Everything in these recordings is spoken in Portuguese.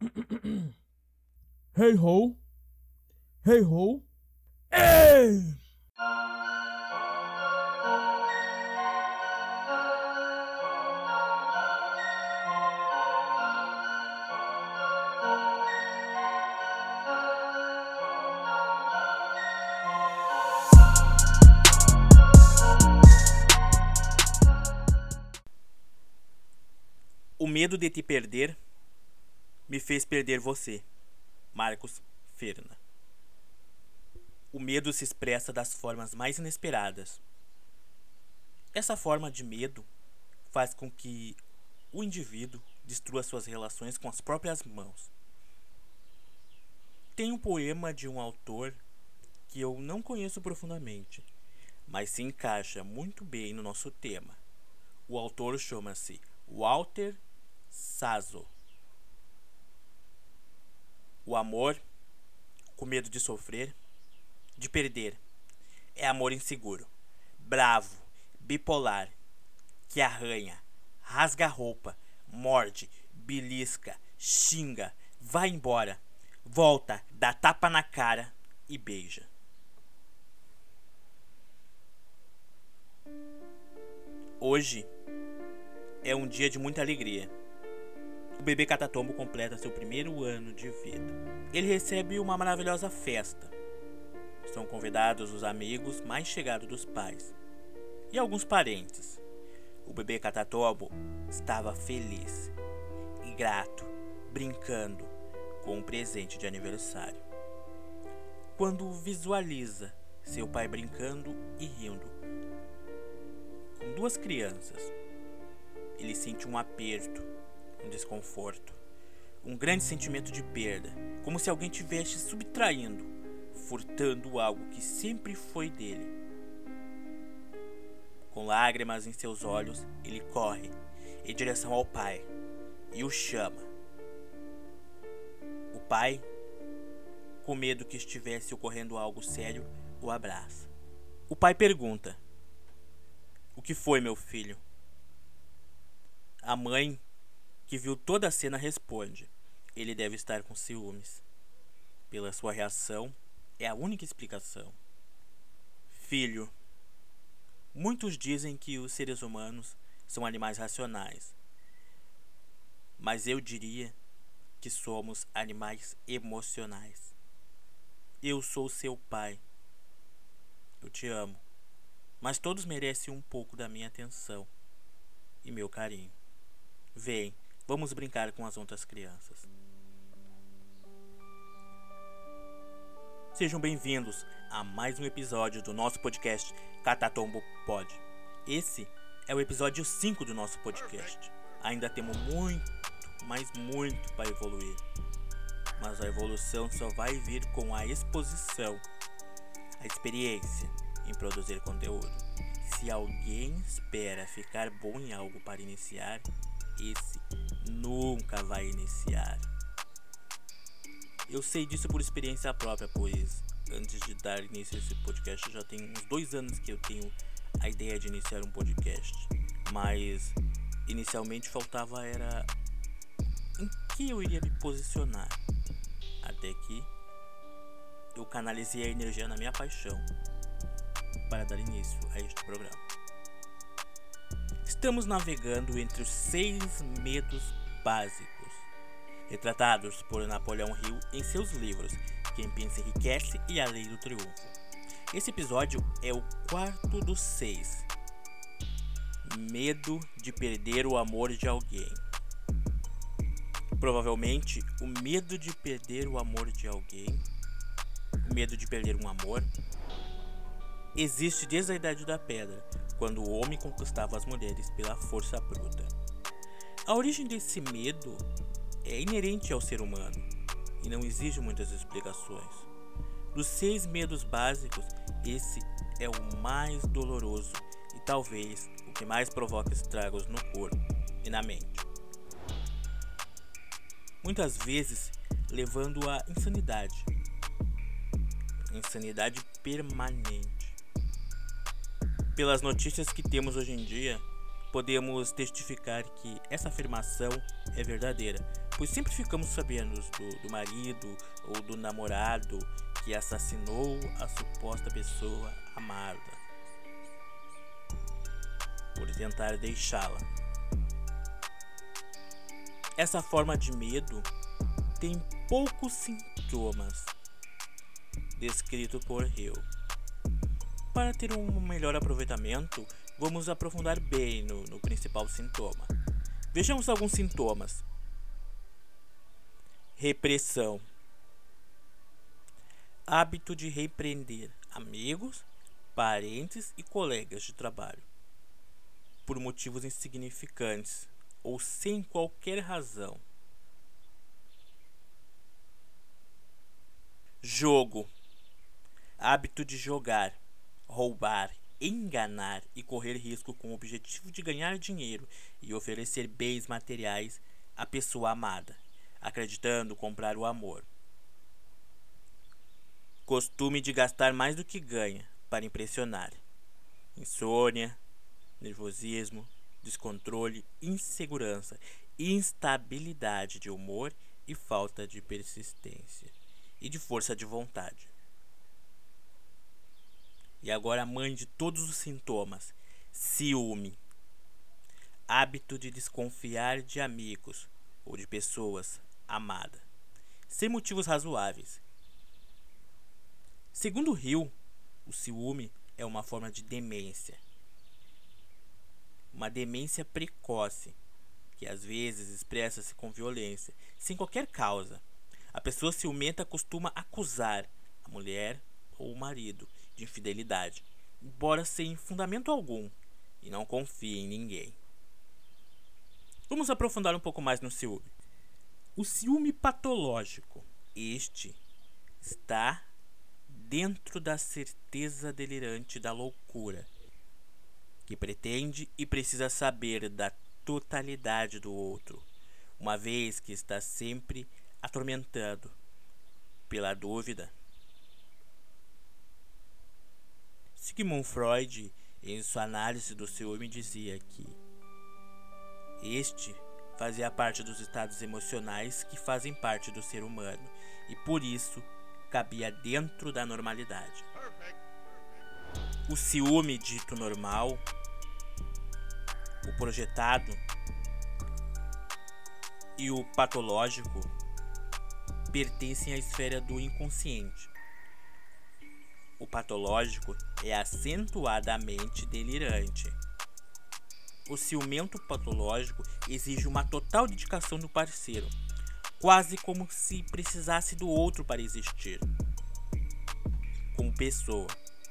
Hey ho! Hey ho! Ei! O medo de te perder me fez perder você. Marcos Ferna. O medo se expressa das formas mais inesperadas. Essa forma de medo faz com que o indivíduo destrua suas relações com as próprias mãos. Tem um poema de um autor que eu não conheço profundamente, mas se encaixa muito bem no nosso tema. O autor chama-se Walter Sazzo. O amor, com medo de sofrer, de perder, é amor inseguro, bravo, bipolar, que arranha, rasga a roupa, morde, belisca, xinga, vai embora, volta, dá tapa na cara e beija. Hoje é um dia de muita alegria. O bebê Catatombo completa seu primeiro ano de vida. Ele recebe uma maravilhosa festa. São convidados os amigos mais chegados dos pais e alguns parentes. O bebê Catatombo estava feliz e grato, brincando com um presente de aniversário. Quando visualiza seu pai brincando e rindo com duas crianças, ele sente um aperto, um desconforto, um grande sentimento de perda, como se alguém tivesse subtraindo, furtando algo que sempre foi dele. Com lágrimas em seus olhos, ele corre em direção ao pai e o chama. O pai, com medo que estivesse ocorrendo algo sério, o abraça. O pai pergunta: "O que foi, meu filho?" A mãe, que viu toda a cena, responde: "Ele deve estar com ciúmes. Pela sua reação, é a única explicação." Filho, muitos dizem que os seres humanos são animais racionais, mas eu diria que somos animais emocionais. Eu sou seu pai. Eu te amo, mas todos merecem um pouco da minha atenção e meu carinho. Vem, vamos brincar com as outras crianças. Sejam bem-vindos a mais um episódio do nosso podcast Catatombo Pod. Esse é o episódio 5 do nosso podcast. Ainda temos muito, mas muito para evoluir. Mas a evolução só vai vir com a exposição, a experiência em produzir conteúdo. Se alguém espera ficar bom em algo para iniciar, esse nunca vai iniciar. Eu sei disso por experiência própria, pois antes de dar início a esse podcast já tem uns 2 anos que eu tenho a ideia de iniciar um podcast. Mas inicialmente faltava era em que eu iria me posicionar. Até que eu canalizei a energia na minha paixão para dar início a este programa. Estamos navegando entre os 6 medos básicos, retratados por Napoleão Hill em seus livros Quem Pensa Enriquece e A Lei do Triunfo. Esse episódio é o 4º dos 6. Medo de perder o amor de alguém. Provavelmente, o medo de perder o amor de alguém, o medo de perder um amor, existe desde a Idade da Pedra, quando o homem conquistava as mulheres pela força bruta. A origem desse medo é inerente ao ser humano e não exige muitas explicações. Dos 6 medos básicos, esse é o mais doloroso e talvez o que mais provoca estragos no corpo e na mente. Muitas vezes levando à insanidade permanente. Pelas notícias que temos hoje em dia, podemos testificar que essa afirmação é verdadeira, pois sempre ficamos sabendo do marido ou do namorado que assassinou a suposta pessoa amada por tentar deixá-la. Essa forma de medo tem poucos sintomas descrito por Hill. Para ter um melhor aproveitamento, vamos aprofundar bem no principal sintoma. Vejamos alguns sintomas. Repressão. Hábito de repreender amigos, parentes e colegas de trabalho por motivos insignificantes ou sem qualquer razão. Jogo. Hábito de jogar, roubar, enganar e correr risco com o objetivo de ganhar dinheiro e oferecer bens materiais à pessoa amada, acreditando comprar o amor. Costume de gastar mais do que ganha para impressionar. Insônia, nervosismo, descontrole, insegurança, instabilidade de humor e falta de persistência e de força de vontade. E agora a mãe de todos os sintomas: ciúme. Hábito de desconfiar de amigos ou de pessoas amadas, sem motivos razoáveis. Segundo Hill, o ciúme é uma forma de demência. Uma demência precoce, que às vezes expressa-se com violência, sem qualquer causa. A pessoa ciumenta costuma acusar a mulher ou o marido de infidelidade, embora sem fundamento algum, e não confie em ninguém. Vamos aprofundar um pouco mais no ciúme. O ciúme patológico. Este está dentro da certeza delirante da loucura, que pretende e precisa saber da totalidade do outro, uma vez que está sempre atormentado pela dúvida. Sigmund Freud, em sua análise do ciúme, dizia que este fazia parte dos estados emocionais que fazem parte do ser humano e por isso cabia dentro da normalidade. O ciúme dito normal, o projetado e o patológico pertencem à esfera do inconsciente. O patológico é acentuadamente delirante. O ciumento patológico exige uma total dedicação do parceiro, quase como se precisasse do outro para existir, como pessoa.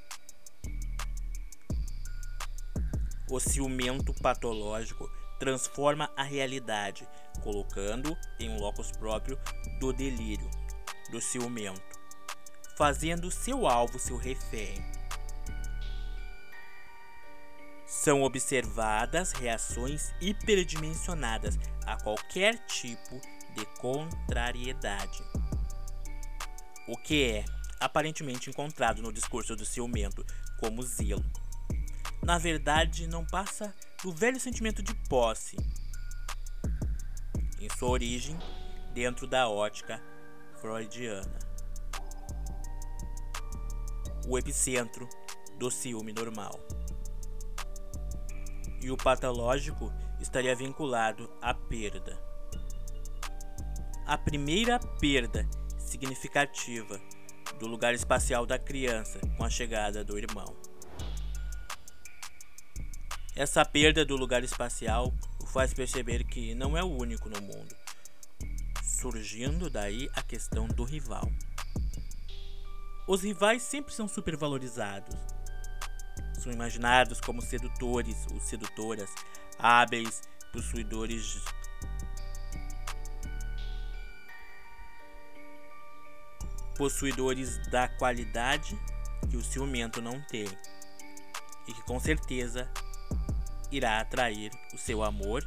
O ciumento patológico transforma a realidade, colocando em um locus próprio do delírio, do ciumento, fazendo seu alvo seu refém. São observadas reações hiperdimensionadas a qualquer tipo de contrariedade, o que é aparentemente encontrado no discurso do ciumento como zelo. Na verdade, não passa do velho sentimento de posse, em sua origem dentro da ótica freudiana. O epicentro do ciúme normal. E o patológico estaria vinculado à perda. A primeira perda significativa do lugar espacial da criança com a chegada do irmão. Essa perda do lugar espacial o faz perceber que não é o único no mundo, surgindo daí a questão do rival. Os rivais sempre são supervalorizados. São imaginados como sedutores ou sedutoras, hábeis, possuidores da qualidade que o ciumento não tem e que com certeza irá atrair o seu amor,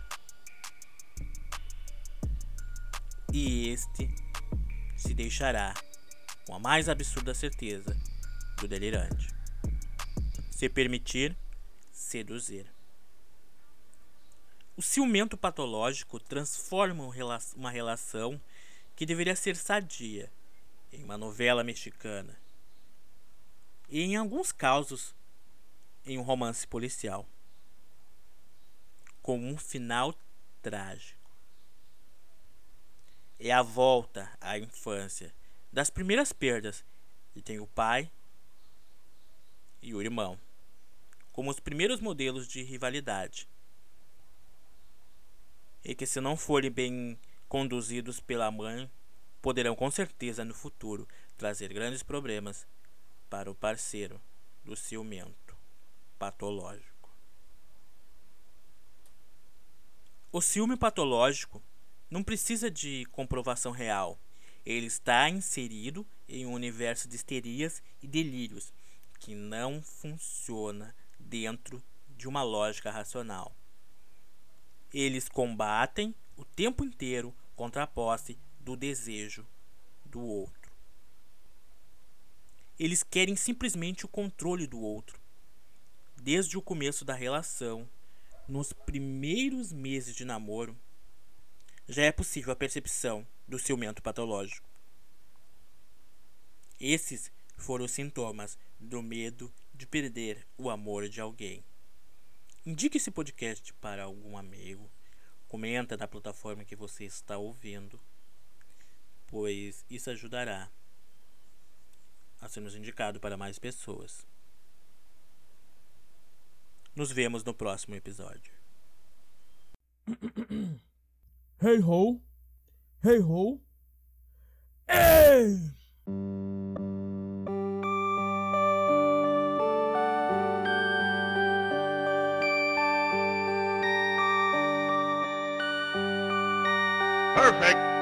e este se deixará com a mais absurda certeza do delirante se permitir seduzir. O ciumento patológico transforma uma relação que deveria ser sadia em uma novela mexicana e, em alguns casos, em um romance policial, com um final trágico. É a volta à infância das primeiras perdas que tem o pai e o irmão, como os primeiros modelos de rivalidade, e que, se não forem bem conduzidos pela mãe, poderão com certeza no futuro trazer grandes problemas para o parceiro do ciumento patológico. O ciúme patológico não precisa de comprovação real. Ele está inserido em um universo de histerias e delírios que não funciona dentro de uma lógica racional. Eles combatem o tempo inteiro contra a posse do desejo do outro. Eles querem simplesmente o controle do outro. Desde o começo da relação, nos primeiros meses de namoro, já é possível a percepção do ciumento patológico. Esses foram os sintomas do medo de perder o amor de alguém. Indique esse podcast para algum amigo. Comenta na plataforma que você está ouvindo, pois isso ajudará a sermos indicados para mais pessoas. Nos vemos no próximo episódio. Hey ho! Hey ho! Hey! Perfect.